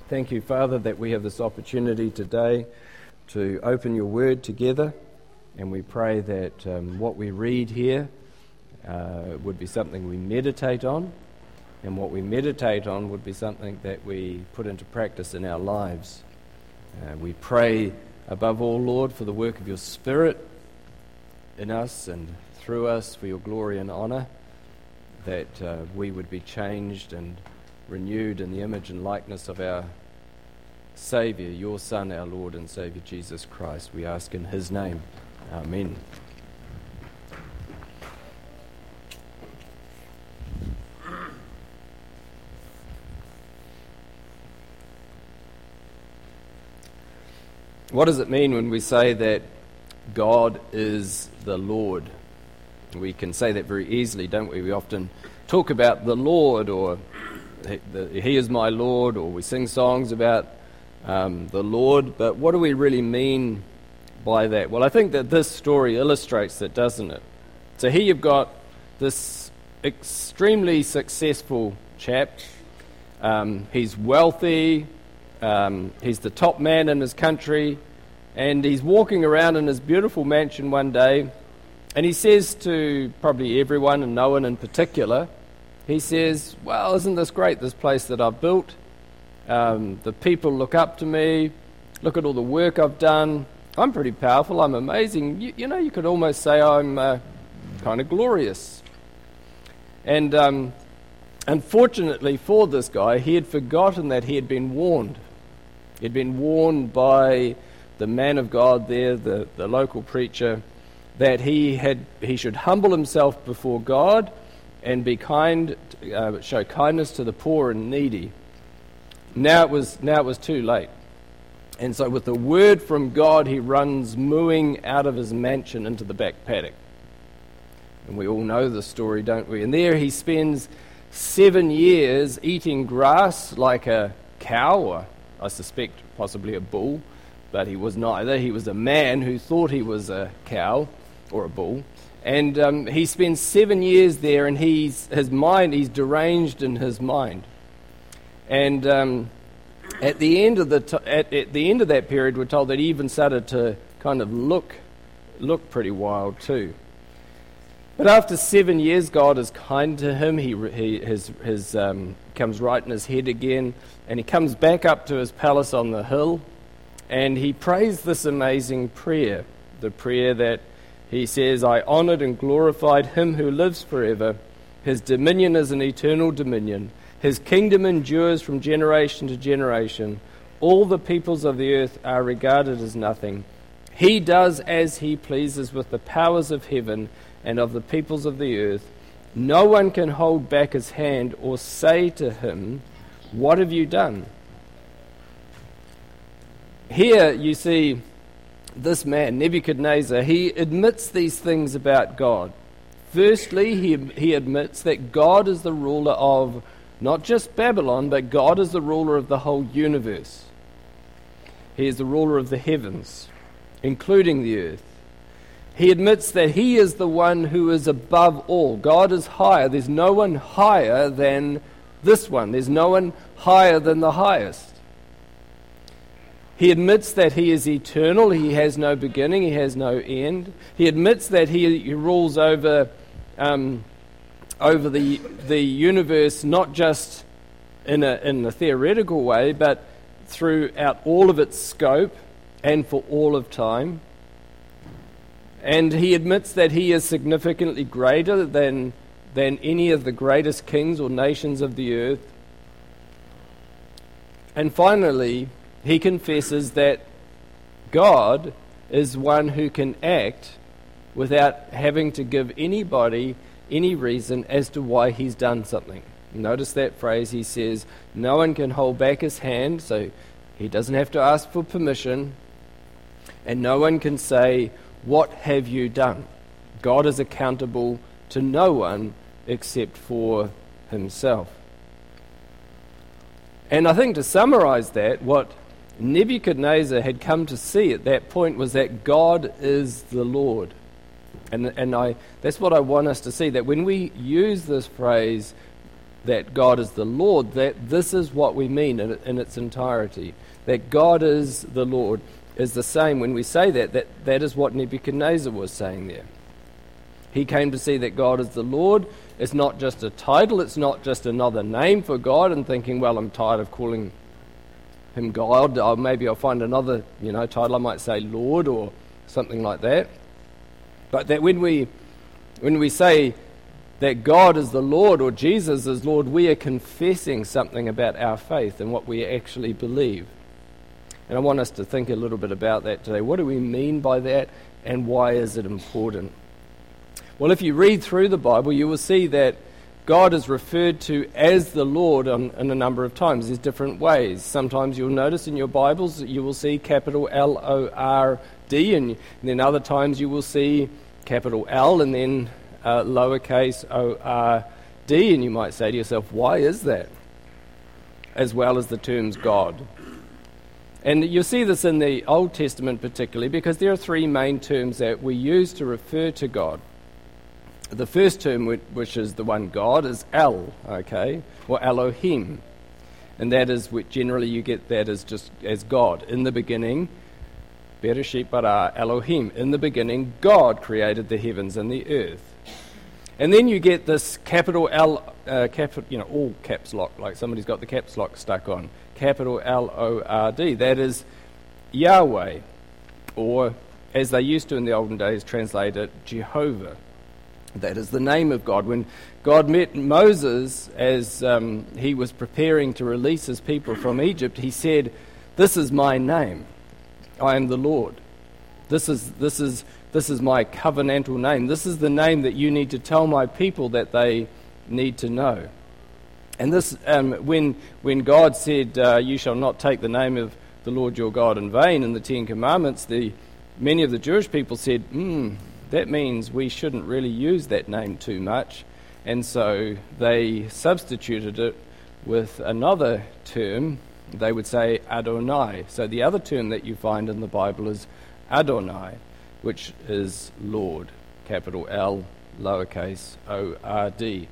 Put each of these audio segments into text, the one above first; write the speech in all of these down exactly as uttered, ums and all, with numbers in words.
Thank you, Father, that we have this opportunity today to open your word together, and we pray that um, what we read here uh, would be something we meditate on, and what we meditate on would be something that we put into practice in our lives. Uh, we pray above all, Lord, for the work of your Spirit in us and through us for your glory and honour, that uh, we would be changed and renewed in the image and likeness of our Saviour, your Son, our Lord and Saviour, Jesus Christ. We ask in his name. Amen. What does it mean when we say that God is the Lord? We can say that very easily, don't we? We often talk about the Lord, or He is my Lord, or we sing songs about um, the Lord, but what do we really mean by that? Well, I think that this story illustrates that, doesn't it? So here you've got this extremely successful chap. Um, he's wealthy, um, he's the top man in his country, and he's walking around in his beautiful mansion one day, and he says to probably everyone, and no one in particular, he says, well, isn't this great, this place that I've built? Um, the people look up to me, look at all the work I've done. I'm pretty powerful, I'm amazing. You, you know, you could almost say I'm uh, kind of glorious. And um, unfortunately for this guy, he had forgotten that he had been warned. He'd been warned by the man of God there, the, the local preacher, that he had he should humble himself before God and be kind, uh, show kindness to the poor and needy. Now it was now it was too late. And so with the word from God, he runs mooing out of his mansion into the back paddock. And we all know the story, don't we? And there he spends seven years eating grass like a cow, or I suspect possibly a bull, but he was neither. He was a man who thought he was a cow or a bull. And um, he spends seven years there, and he's his mind, he's deranged in his mind. And um, at the end of the t- at, at the end of that period, we're told that he even started to kind of look look pretty wild too. But after seven years, God is kind to him. He, he his his um, comes right in his head again, and he comes back up to his palace on the hill, and he prays this amazing prayer, the prayer that he says, I honoured and glorified him who lives forever. His dominion is an eternal dominion. His kingdom endures from generation to generation. All the peoples of the earth are regarded as nothing. He does as he pleases with the powers of heaven and of the peoples of the earth. No one can hold back his hand or say to him, what have you done? Here you see this man, Nebuchadnezzar, he admits these things about God. Firstly, he, he admits that God is the ruler of not just Babylon, but God is the ruler of the whole universe. He is the ruler of the heavens, including the earth. He admits that he is the one who is above all. God is higher. There's no one higher than this one. There's no one higher than the highest. He admits that he is eternal. He has no beginning. He has no end. He admits that he, he rules over um, over the the universe, not just in a in a theoretical way, but throughout all of its scope and for all of time. And he admits that he is significantly greater than than any of the greatest kings or nations of the earth. And finally, he confesses that God is one who can act without having to give anybody any reason as to why he's done something. Notice that phrase. He says, no one can hold back his hand, so he doesn't have to ask for permission, and no one can say, what have you done? God is accountable to no one except for himself. And I think to summarize that, what Nebuchadnezzar had come to see at that point was that God is the Lord. And and I that's what I want us to see, that when we use this phrase, that God is the Lord, that this is what we mean in, in its entirety. That God is the Lord is the same. When we say that, that, that is what Nebuchadnezzar was saying there. He came to see that God is the Lord. It's not just a title, it's not just another name for God, and thinking, well, I'm tired of calling him God, or maybe I'll find another, you know, title. I might say Lord or something like that. But that when we when we say that God is the Lord or Jesus is Lord, we are confessing something about our faith and what we actually believe. And I want us to think a little bit about that today. What do we mean by that, and why is it important? Well, if you read through the Bible, you will see that God is referred to as the Lord on, in a number of times. There's different ways. Sometimes you'll notice in your Bibles that you will see capital L O R D, and, and then other times you will see capital L and then uh, lowercase o R D, and you might say to yourself, why is that? As well as the terms God. And you'll see this in the Old Testament particularly, because there are three main terms that we use to refer to God. The first term, which is the one God, is El, okay, or Elohim. And that is what generally you get that as just as God. In the beginning, Bereshit bara Elohim. In the beginning, God created the heavens and the earth. And then you get this capital L, uh, capital, you know, all caps lock, like somebody's got the caps lock stuck on. Capital L O R D. That is Yahweh, or as they used to in the olden days, translate it Jehovah. That is the name of God. When God met Moses as um, he was preparing to release his people from Egypt, he said, "This is my name. I am the Lord. This is this is this is my covenantal name. This is the name that you need to tell my people that they need to know." And this, um, when when God said, uh, "You shall not take the name of the Lord your God in vain," in the Ten Commandments, the many of the Jewish people said, "Hmm." That means we shouldn't really use that name too much. And so they substituted it with another term. They would say Adonai. So the other term that you find in the Bible is Adonai, which is Lord, capital L, lowercase O R D.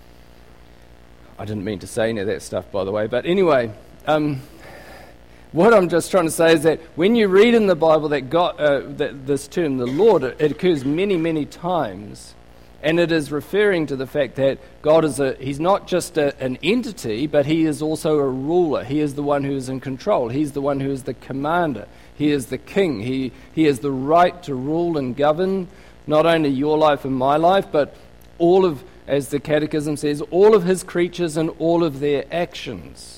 I didn't mean to say any of that stuff, by the way. But anyway, um, what I'm just trying to say is that when you read in the Bible that God, uh, that this term, the Lord, it, it occurs many, many times, and it is referring to the fact that God is a, he's not just a, an entity, but he is also a ruler. He is the one who is in control. He's the one who is the commander. He is the king. He, he has the right to rule and govern not only your life and my life, but all of, as the Catechism says, all of his creatures and all of their actions.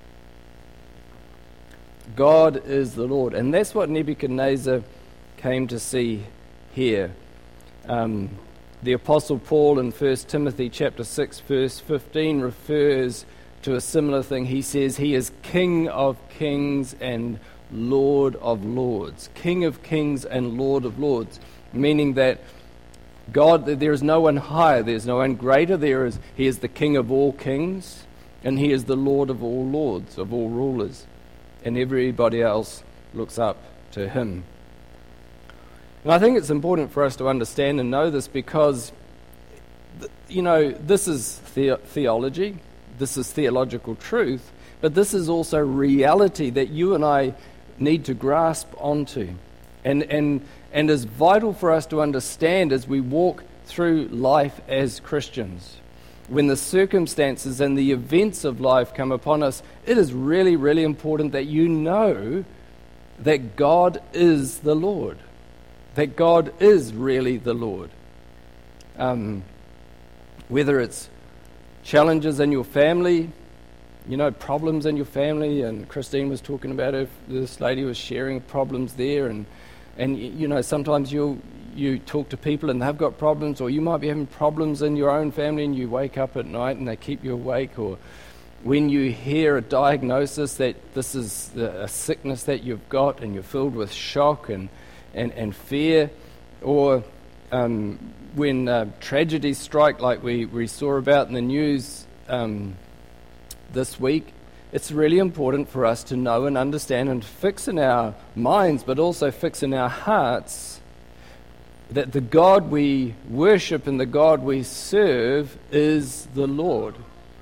God is the Lord. And that's what Nebuchadnezzar came to see here. Um, the Apostle Paul in First Timothy chapter six, verse fifteen refers to a similar thing. He says he is King of kings and Lord of lords. King of kings and Lord of lords. Meaning that God, there is no one higher, there is no one greater. There is, he is the King of all kings, and he is the Lord of all lords, of all rulers. And everybody else looks up to him. And I think it's important for us to understand and know this because, you know, this is the- theology, this is theological truth, but this is also reality that you and I need to grasp onto. And, and, and is vital for us to understand as we walk through life as Christians. When the circumstances and the events of life come upon us, it is really, really important that you know that God is the Lord. That God is really the Lord. Um, whether it's challenges in your family, you know, problems in your family, and Christine was talking about it, this lady was sharing problems there, and, and you know, sometimes you'll you talk to people and they've got problems, or you might be having problems in your own family and you wake up at night and they keep you awake, or when you hear a diagnosis that this is a sickness that you've got and you're filled with shock and, and, and fear, or um, when uh, tragedies strike like we, we saw about in the news um, this week, it's really important for us to know and understand and fix in our minds, but also fix in our hearts, that the God we worship and the God we serve is the Lord.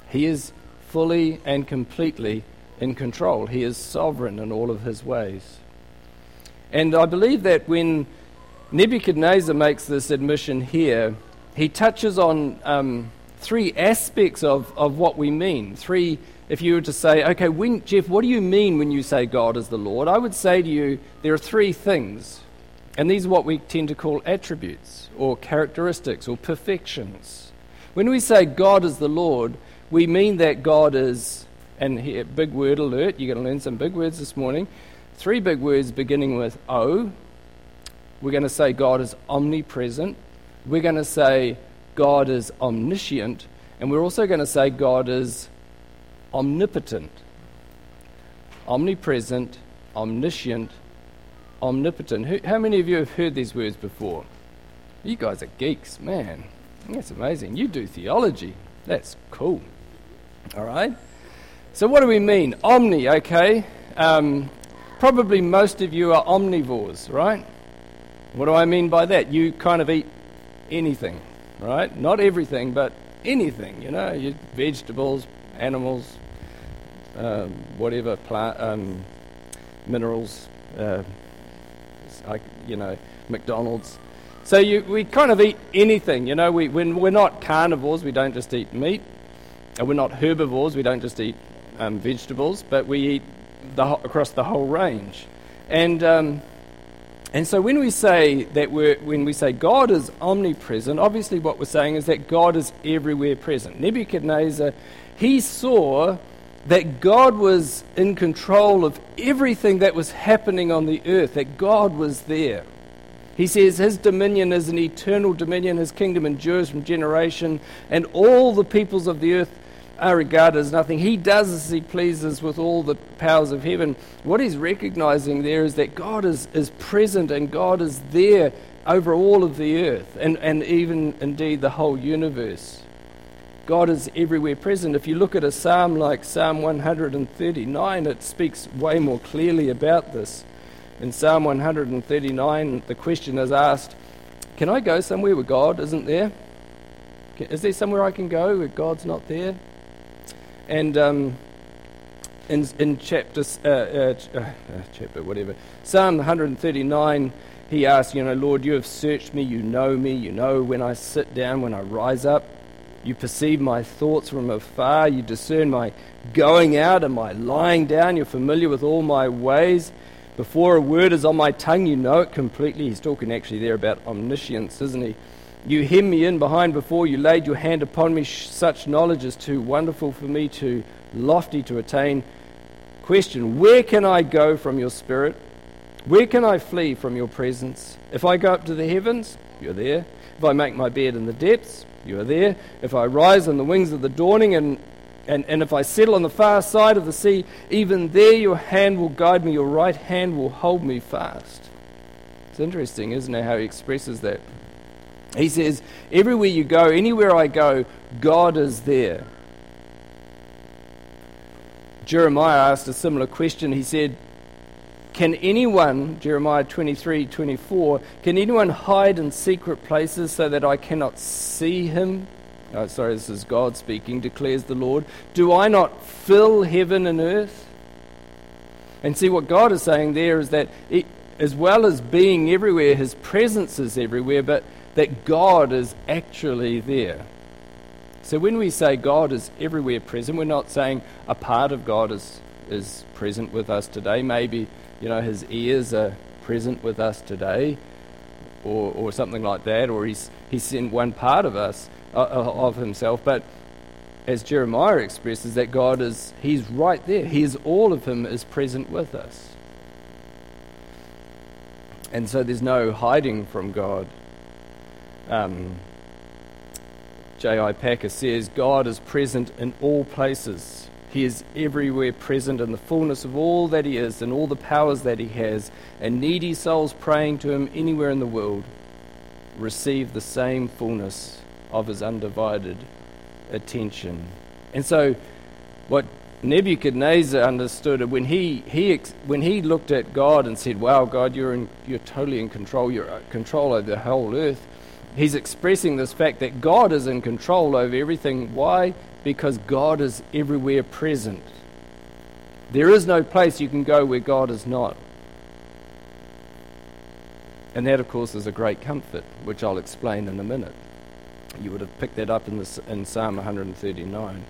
He is fully and completely in control. He is sovereign in all of his ways. And I believe that when Nebuchadnezzar makes this admission here, he touches on um, three aspects of, of what we mean. Three, if you were to say, okay, when, Jeff, what do you mean when you say God is the Lord? I would say to you, there are three things. And these are what we tend to call attributes or characteristics or perfections. When we say God is the Lord, we mean that God is, and here, big word alert, you're going to learn some big words this morning. Three big words beginning with O. We're going to say God is omnipresent. We're going to say God is omniscient. And we're also going to say God is omnipotent. Omnipresent, omniscient, omnipotent. Who, how many of you have heard these words before? You guys are geeks, man. That's amazing. You do theology. That's cool. All right. So what do we mean? Omni, okay. Um, probably most of you are omnivores, right? What do I mean by that? You kind of eat anything, right? Not everything, but anything, you know. You, vegetables, animals, um, whatever, plant, um, minerals, uh, like, you know, McDonald's. So you, we kind of eat anything, you know. We, when we're not carnivores, we don't just eat meat. And we're not herbivores, we don't just eat um, vegetables, but we eat the, across the whole range. And um, and so when we say that we're, when we say God is omnipresent, obviously what we're saying is that God is everywhere present. Nebuchadnezzar, he saw that God was in control of everything that was happening on the earth, that God was there. He says his dominion is an eternal dominion, his kingdom endures from generation, and all the peoples of the earth are regarded as nothing. He does as he pleases with all the powers of heaven. What he's recognizing there is that God is, is present and God is there over all of the earth and, and even indeed the whole universe. God is everywhere present. If you look at a psalm like Psalm one thirty-nine, it speaks way more clearly about this. In Psalm one thirty-nine, the question is asked, can I go somewhere where God isn't there? Is there somewhere I can go where God's not there? And um, in, in chapter, uh, uh, uh, chapter, whatever, Psalm one thirty-nine, he asks, you know, Lord, you have searched me, you know me, you know when I sit down, when I rise up. You perceive my thoughts from afar. You discern my going out and my lying down. You're familiar with all my ways. Before a word is on my tongue, you know it completely. He's talking actually there about omniscience, isn't he? You hem me in behind before you laid your hand upon me. Such knowledge is too wonderful for me, too lofty to attain. Question, where can I go from your spirit? Where can I flee from your presence? If I go up to the heavens, you're there. If I make my bed in the depths, you are there. If I rise on the wings of the dawning, and, and, and if I settle on the far side of the sea, even there your hand will guide me, your right hand will hold me fast. It's interesting, isn't it, how he expresses that? He says, everywhere you go, anywhere I go, God is there. Jeremiah asked a similar question. He said, can anyone, Jeremiah twenty-three twenty-four, can anyone hide in secret places so that I cannot see him? Oh, sorry, this is God speaking, declares the Lord. Do I not fill heaven and earth? And see, what God is saying there is that it, as well as being everywhere, his presence is everywhere, but that God is actually there. So when we say God is everywhere present, we're not saying a part of God is, is present with us today. Maybe, you know, his ears are present with us today, or or something like that, or he's he's in one part of us, uh, of himself. But as Jeremiah expresses, that God is, he's right there. He is, all of him is present with us. And so there's no hiding from God. Um, J I Packer says, God is present in all places. He is everywhere present in the fullness of all that he is and all the powers that he has, and needy souls praying to him anywhere in the world receive the same fullness of his undivided attention. And so what Nebuchadnezzar understood, when he he when he looked at God and said, wow, God, you're in, you're totally in control, you're in control over the whole earth, he's expressing this fact that God is in control over everything. Why? because God is everywhere present. There is no place you can go where God is not. And that, of course, is a great comfort, which I'll explain in a minute. You would have picked that up in, the, in Psalm one thirty-nine.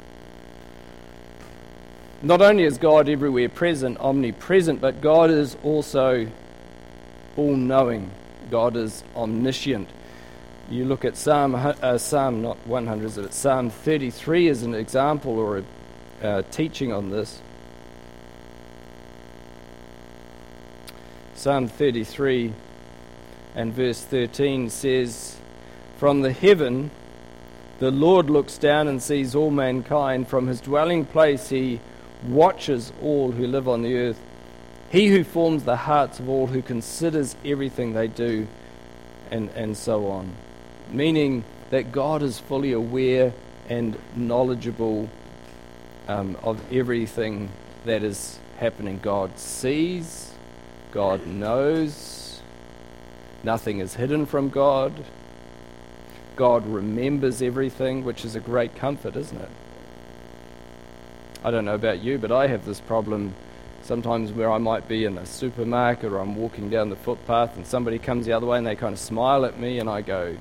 Not only is God everywhere present, omnipresent, but God is also all-knowing. God is omniscient. You look at Psalm, uh, Psalm not one hundred, but Psalm thirty-three as an example or a uh, teaching on this. Psalm thirty-three and verse thirteen says, "From the heaven the Lord looks down and sees all mankind. From his dwelling place he watches all who live on the earth. He who forms the hearts of all, who considers everything they do," and, and so on. Meaning that God is fully aware and knowledgeable um, of everything that is happening. God sees, God knows, nothing is hidden from God. God remembers everything, which is a great comfort, isn't it? I don't know about you, but I have this problem sometimes where I might be in a supermarket or I'm walking down the footpath and somebody comes the other way and they kind of smile at me and I go,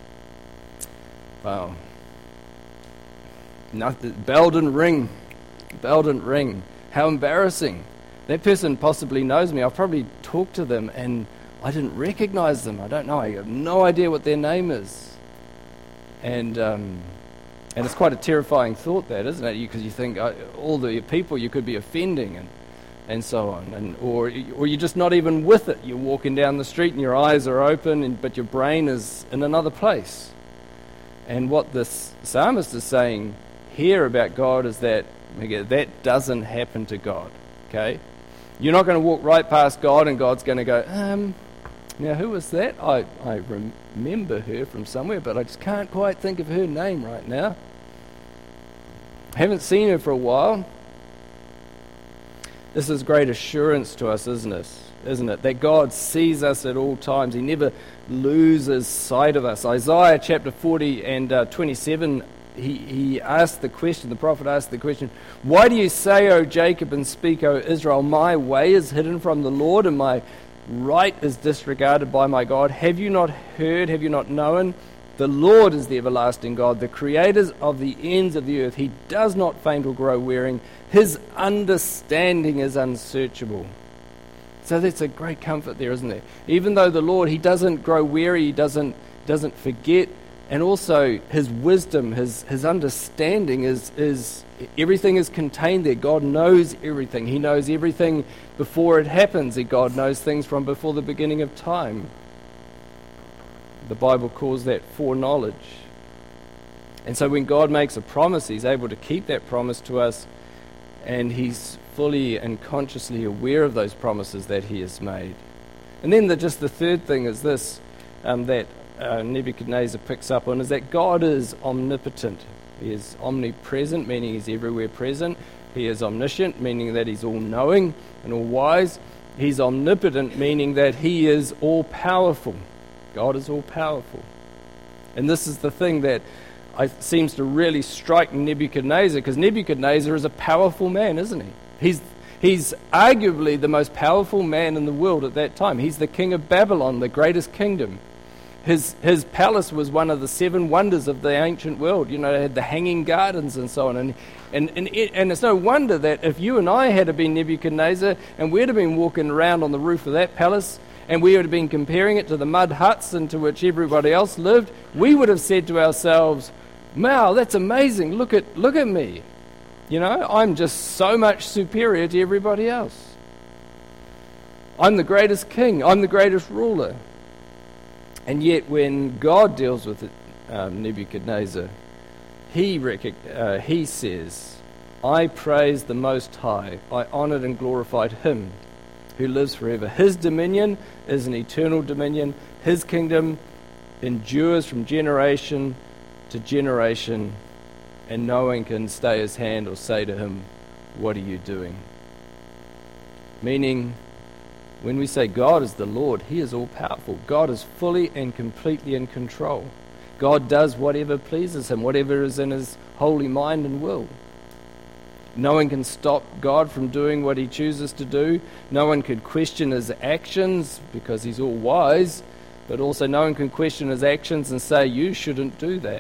wow, nothing, bell didn't ring, bell didn't ring. How embarrassing. That person possibly knows me. I've probably talked to them and I didn't recognize them. I don't know. I have no idea what their name is. And um, and it's quite a terrifying thought, that, isn't it? Because you, you think uh, all the people you could be offending and and so on, and or or you're just not even with it. You're walking down the street and your eyes are open, and but your brain is in another place. And what this psalmist is saying here about God is that again, that doesn't happen to God. Okay, you're not going to walk right past God and God's going to go, um. Now, who was that? I, I remember her from somewhere, but I just can't quite think of her name right now. I haven't seen her for a while. This is great assurance to us, isn't it? Isn't it? That God sees us at all times. He never loses sight of us. Isaiah chapter forty and uh, twenty-seven, he, he asked the question, the prophet asked the question, "Why do you say, O Jacob, and speak, O Israel, my way is hidden from the Lord, and my right is disregarded by my God? Have you not heard? Have you not known? The Lord is the everlasting God, the creator of the ends of the earth. He does not faint or grow weary. His understanding is unsearchable." So that's a great comfort there, isn't there? Even though the Lord, he doesn't grow weary, he doesn't doesn't forget, and also his wisdom, his his understanding is is everything is contained there. God knows everything. He knows everything before it happens. God knows things from before the beginning of time. The Bible calls that foreknowledge. And so when God makes a promise, he's able to keep that promise to us, and he's fully and consciously aware of those promises that he has made. And then the, just the third thing is this, um, that uh, Nebuchadnezzar picks up on, is that God is omnipotent. He is omnipresent, meaning he's everywhere present. He is omniscient, meaning that he's all-knowing and all-wise. He's omnipotent, meaning that he is all-powerful. God is all-powerful. And this is the thing that I, seems to really strike Nebuchadnezzar, because Nebuchadnezzar is a powerful man, isn't he? He's, he's arguably the most powerful man in the world at that time. He's the king of Babylon, the greatest kingdom. His his palace was one of the seven wonders of the ancient world. You know, it had the hanging gardens and so on. And and and, it, and it's no wonder that if you and I had been Nebuchadnezzar and we'd have been walking around on the roof of that palace and we would have been comparing it to the mud huts into which everybody else lived, we would have said to ourselves, "Wow, that's amazing. Look at look at me. You know, I'm just so much superior to everybody else. I'm the greatest king. I'm the greatest ruler." And yet when God deals with it, um, Nebuchadnezzar, he, rec- uh, he says, "I praise the Most High. I honoured and glorified him who lives forever. His dominion is an eternal dominion. His kingdom endures from generation to generation, and no one can stay his hand or say to him, 'What are you doing?'" Meaning, when we say God is the Lord, he is all-powerful. God is fully and completely in control. God does whatever pleases him, whatever is in his holy mind and will. No one can stop God from doing what he chooses to do. No one could question his actions because he's all wise, but also no one can question his actions and say, you shouldn't do that.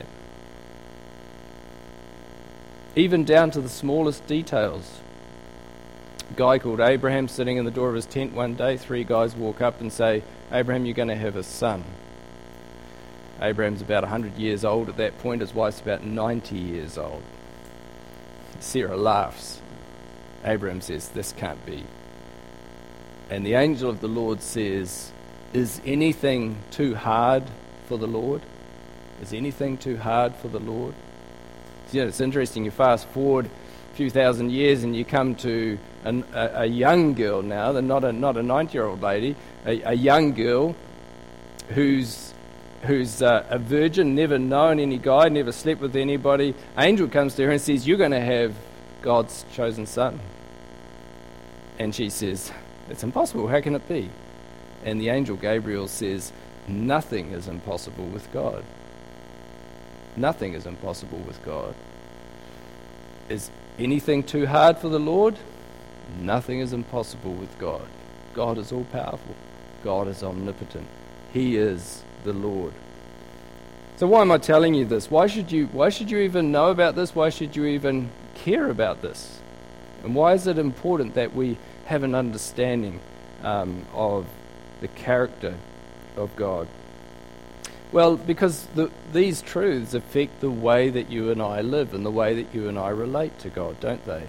Even down to the smallest details. A guy called Abraham sitting in the door of his tent one day, three guys walk up and say, Abraham, you're going to have a son. Abraham's about one hundred years old at that point. His wife's about ninety years old. Sarah laughs. Abraham says, this can't be. And the angel of the Lord says, is anything too hard for the Lord? Is anything too hard for the Lord? You know, it's interesting, you fast forward a few thousand years and you come to an, a, a young girl now, not a not a ninety-year-old lady, a, a young girl who's who's uh, a virgin, never known any guy, never slept with anybody. Angel comes to her and says, you're going to have God's chosen son. And she says, it's impossible, how can it be? And the angel Gabriel says, nothing is impossible with God. Nothing is impossible with God. Is anything too hard for the Lord? Nothing is impossible with God. God is all-powerful. God is omnipotent. He is the Lord. So why am I telling you this? Why should you why should you even know about this? Why should you even care about this? And why is it important that we have an understanding um, of the character of God? Well, because the, these truths affect the way that you and I live and the way that you and I relate to God, don't they?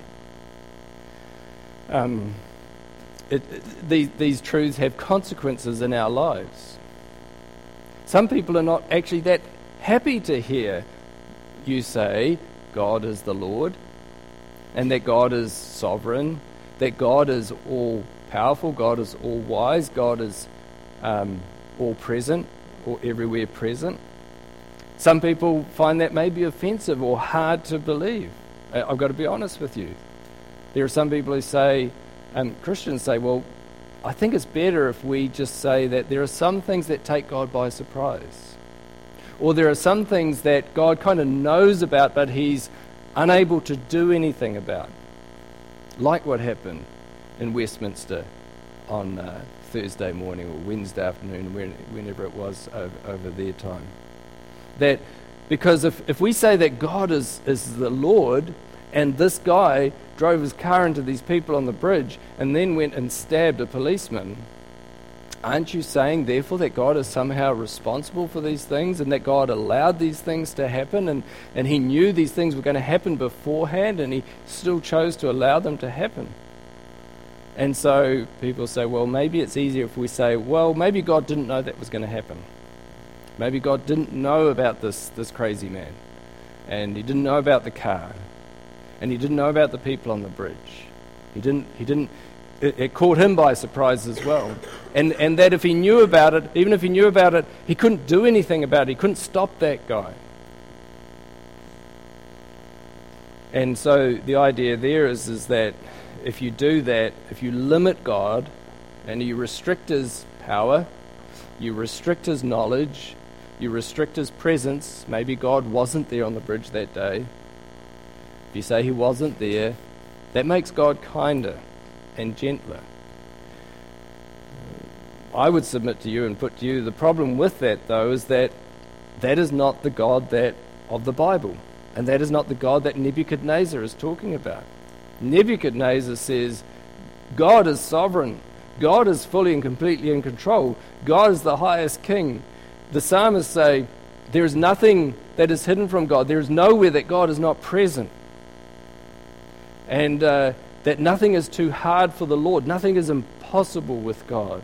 Um, it, it, these, these truths have consequences in our lives. Some people are not actually that happy to hear you say God is the Lord and that God is sovereign, that God is all-powerful, God is all-wise, God is um, all-present or everywhere present. Some people find that maybe offensive or hard to believe. I've got to be honest with you. There are some people who say, um, Christians say, well, I think it's better if we just say that there are some things that take God by surprise. Or there are some things that God kind of knows about, but he's unable to do anything about. Like what happened in Westminster on uh, Thursday morning or Wednesday afternoon, when, whenever it was over, over their time. That because if, if we say that God is, is the Lord, and this guy drove his car into these people on the bridge and then went and stabbed a policeman, aren't you saying therefore that God is somehow responsible for these things and that God allowed these things to happen and, and he knew these things were going to happen beforehand and he still chose to allow them to happen? And so people say, well, maybe it's easier if we say, well, maybe God didn't know that was going to happen. Maybe God didn't know about this, this crazy man. And he didn't know about the car. And he didn't know about the people on the bridge. He didn't, he didn't, it, it caught him by surprise as well. And, and that if he knew about it, even if he knew about it, he couldn't do anything about it. He couldn't stop that guy. And so the idea there is, is that if you do that, if you limit God and you restrict his power, you restrict his knowledge, you restrict his presence, maybe God wasn't there on the bridge that day. If you say he wasn't there, that makes God kinder and gentler. I would submit to you and put to you, the problem with that, though, is that that is not the God that of the Bible. And that is not the God that Nebuchadnezzar is talking about. Nebuchadnezzar says, God is sovereign. God is fully and completely in control. God is the highest king. The psalmists say, there is nothing that is hidden from God. There is nowhere that God is not present. And uh, that nothing is too hard for the Lord. Nothing is impossible with God.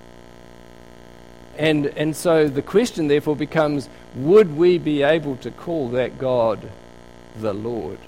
And, and so the question therefore becomes, would we be able to call that God the Lord?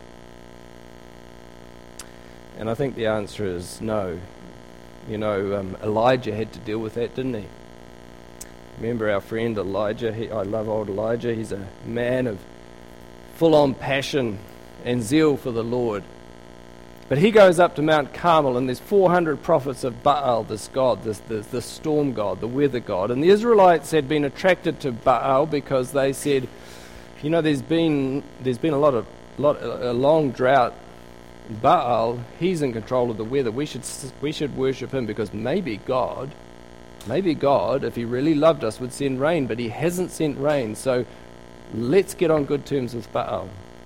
And I think the answer is no. You know, um, Elijah had to deal with that, didn't he? Remember our friend Elijah? He, I love old Elijah. He's a man of full-on passion and zeal for the Lord. But he goes up to Mount Carmel, and there's four hundred prophets of Baal, this god, this, this, this storm god, the weather god. And the Israelites had been attracted to Baal because they said, you know, there's been there's been a lot of lot a long drought. Baal, he's in control of the weather. We should we should worship him because maybe God, maybe God, if he really loved us, would send rain, but he hasn't sent rain. So let's get on good terms with Baal.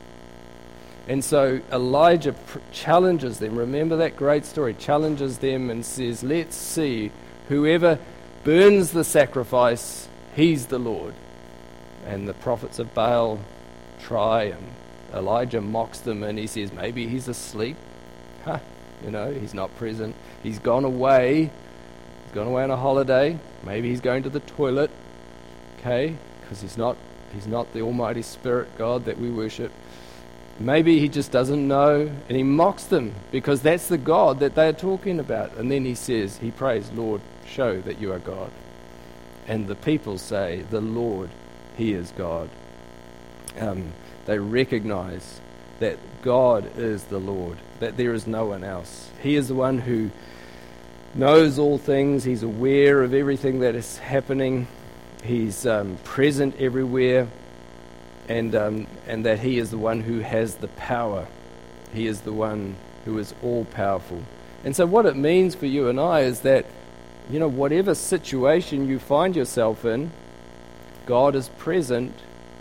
And so Elijah pr- challenges them. Remember that great story. Challenges them and says, let's see, whoever burns the sacrifice, he's the Lord. And the prophets of Baal try, and Elijah mocks them, and he says, maybe he's asleep. Huh, you know, he's not present. He's gone away. He's gone away on a holiday. Maybe he's going to the toilet. Okay, because he's not, he's not the Almighty Spirit God that we worship. Maybe he just doesn't know, and he mocks them because that's the God that they're talking about. And then he says, he prays, Lord, show that you are God. And the people say, the Lord, he is God. Um, they recognize that God is the Lord, that there is no one else. He is the one who knows all things. He's aware of everything that is happening. He's um, present everywhere. And um, and that he is the one who has the power. He is the one who is all-powerful. And so what it means for you and I is that, you know, whatever situation you find yourself in, God is present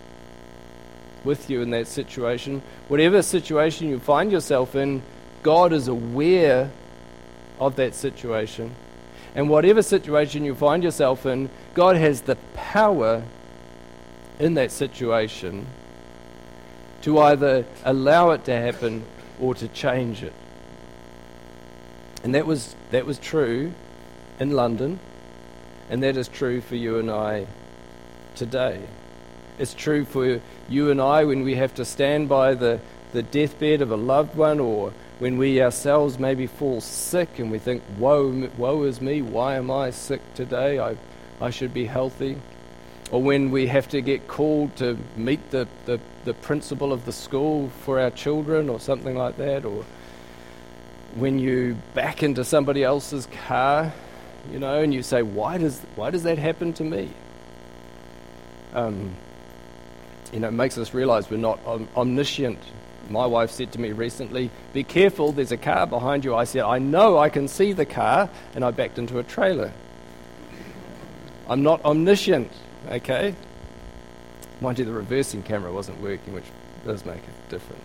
with you in that situation. Whatever situation you find yourself in, God is aware of that situation. And whatever situation you find yourself in, God has the power in that situation to either allow it to happen or to change it. And that was that was true in London, and that is true for you and I today. It's true for you and I when we have to stand by the, the deathbed of a loved one, or when we ourselves maybe fall sick and we think, woe, woe is me, why am I sick today? I, I should be healthy. Or when we have to get called to meet the, the, the principal of the school for our children or something like that. Or when you back into somebody else's car, you know, and you say, why does why does that happen to me? Um, you know, it makes us realize we're not om- omniscient. My wife said to me recently, be careful, there's a car behind you. I said, I know, I can see the car, and I backed into a trailer. I'm not omniscient. Okay? Mind you, the reversing camera wasn't working, which does make a difference.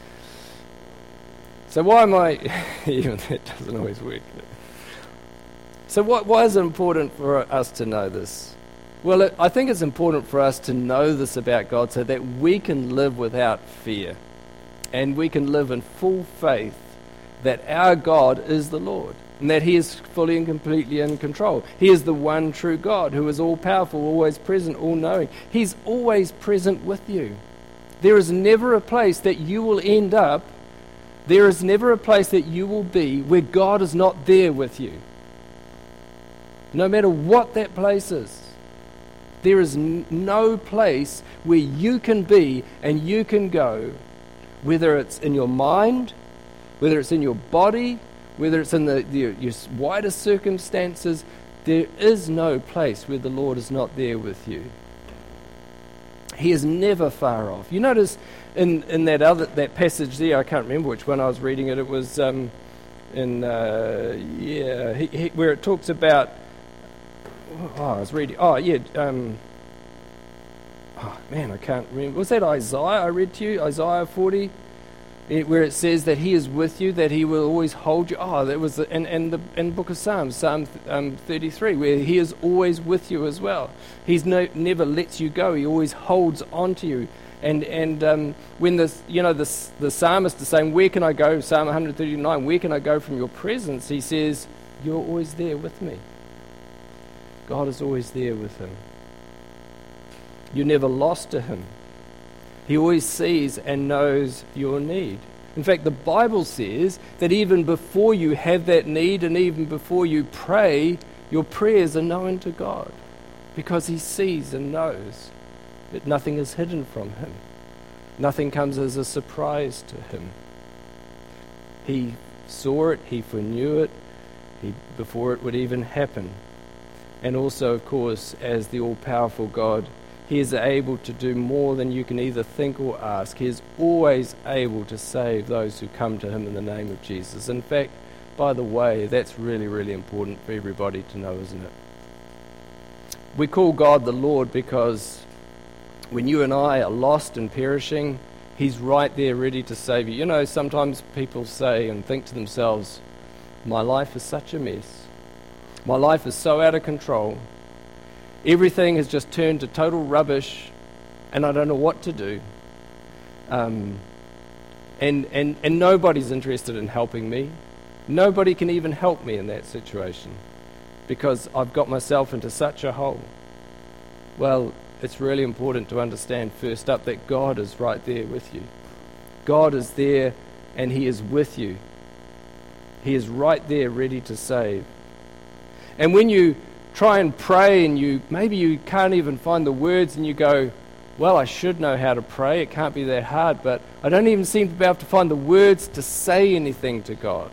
So why am I... even that doesn't always work. So what, why is it important for us to know this? Well, it, I think it's important for us to know this about God so that we can live without fear. And we can live in full faith that our God is the Lord. And that he is fully and completely in control. He is the one true God who is all-powerful, always present, all-knowing. He's always present with you. There is never a place that you will end up, there is never a place that you will be where God is not there with you. No matter what that place is. There is n- no place where you can be and you can go, whether it's in your mind, whether it's in your body, whether it's in the, the your widest circumstances, there is no place where the Lord is not there with you. He is never far off. You notice in, in that other that passage there, I can't remember which one I was reading it. It was um, in uh, yeah, he, he, where it talks about. Oh, I was reading. Oh yeah. Um, oh man, I can't remember. Was that Isaiah? I read to you Isaiah forty. It, where it says that he is with you, that he will always hold you. Oh, that was the, and and the in the book of Psalms, Psalm um, thirty-three, where he is always with you as well. He's no, never lets you go. He always holds on to you. And and um, when this, you know, the the psalmist is saying, "Where can I go?" Psalm one thirty-nine, "Where can I go from your presence?" He says, "You're always there with me." God is always there with him. You're never lost to him. He always sees and knows your need. In fact, the Bible says that even before you have that need and even before you pray, your prayers are known to God because he sees and knows that nothing is hidden from him. Nothing comes as a surprise to him. He saw it, he foreknew it, he, before it would even happen. And also, of course, as the all-powerful God, he is able to do more than you can either think or ask. He is always able to save those who come to him in the name of Jesus. In fact, by the way, that's really, really important for everybody to know, isn't it? We call God the Lord because when you and I are lost and perishing, he's right there ready to save you. You know, sometimes people say and think to themselves, my life is such a mess. My life is so out of control. Everything has just turned to total rubbish, and I don't know what to do. Um, and, and, and nobody's interested in helping me. Nobody can even help me in that situation because I've got myself into such a hole. Well, it's really important to understand first up that God is right there with you. God is there and he is with you. He is right there ready to save. And when you try and pray and you maybe you can't even find the words and you go, well, I should know how to pray. It can't be that hard, but I don't even seem to be able to find the words to say anything to God.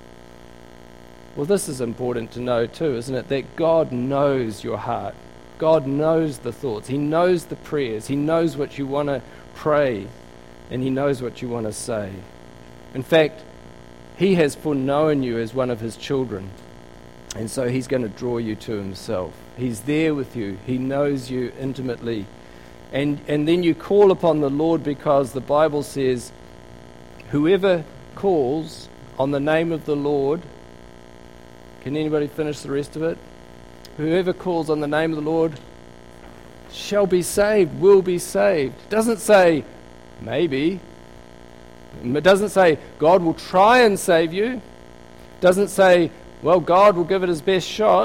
Well, this is important to know too, isn't it? That God knows your heart. God knows the thoughts. He knows the prayers. He knows what you want to pray, and he knows what you want to say. In fact, he has foreknown you as one of his children. And so he's going to draw you to himself. He's there with you. He knows you intimately. And and then you call upon the Lord because the Bible says, whoever calls on the name of the Lord, can anybody finish the rest of it? Whoever calls on the name of the Lord shall be saved, will be saved. It doesn't say maybe. It doesn't say God will try and save you. It doesn't say, well, God will give it his best shot,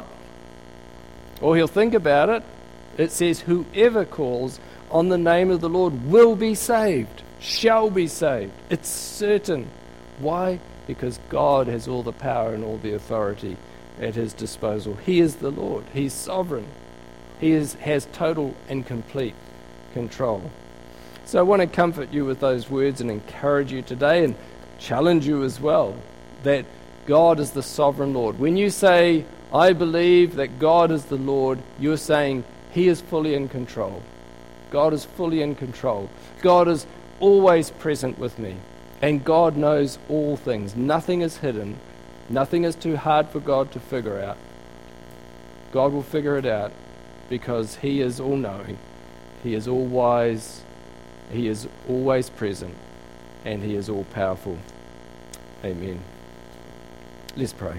or he'll think about it. It says, whoever calls on the name of the Lord will be saved, shall be saved. It's certain. Why? Because God has all the power and all the authority at his disposal. He is the Lord. He's sovereign. He is, has total and complete control. So I want to comfort you with those words and encourage you today and challenge you as well that God is the sovereign Lord. When you say, I believe that God is the Lord, you're saying he is fully in control. God is fully in control. God is always present with me. And God knows all things. Nothing is hidden. Nothing is too hard for God to figure out. God will figure it out because he is all-knowing. He is all-wise. He is always present. And he is all-powerful. Amen. Let's pray.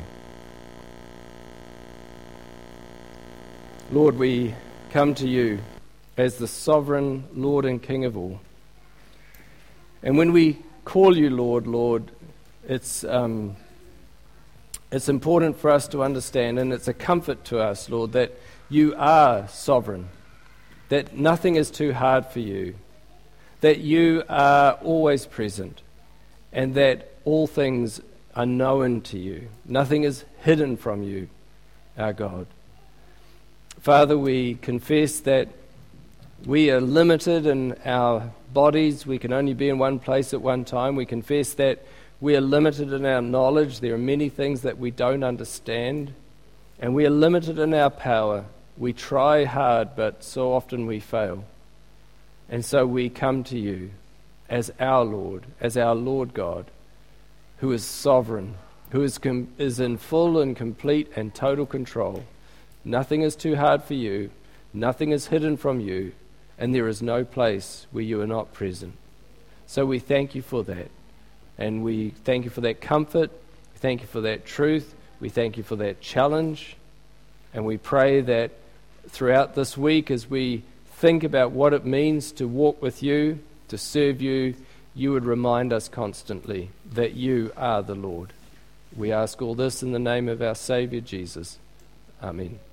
Lord, we come to you as the sovereign Lord and King of all. And when we call you Lord, Lord, it's um, it's important for us to understand, and it's a comfort to us, Lord, that you are sovereign, that nothing is too hard for you, that you are always present, and that all things are known to you. Nothing is hidden from you, our God. Father, we confess that we are limited in our bodies. We can only be in one place at one time. We confess that we are limited in our knowledge. There are many things that we don't understand. And we are limited in our power. We try hard, but so often we fail. And so we come to you as our Lord, as our Lord God, who is sovereign, who is com- is in full and complete and total control. Nothing is too hard for you. Nothing is hidden from you. And there is no place where you are not present. So we thank you for that. And we thank you for that comfort. We thank you for that truth. We thank you for that challenge. And we pray that throughout this week, as we think about what it means to walk with you, to serve you, you would remind us constantly that you are the Lord. We ask all this in the name of our Saviour Jesus. Amen.